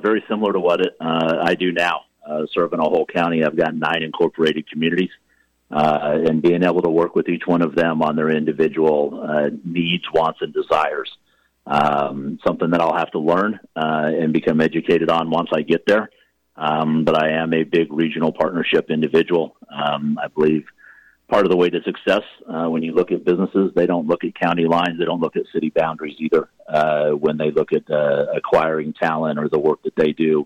Very similar to what I do now. Serving a whole county, I've got 9 incorporated communities, and being able to work with each one of them on their individual needs, wants, and desires. Something that I'll have to learn and become educated on once I get there. But I am a big regional partnership individual. I believe part of the way to success, when you look at businesses, they don't look at county lines. They don't look at city boundaries either. When they look at acquiring talent or the work that they do,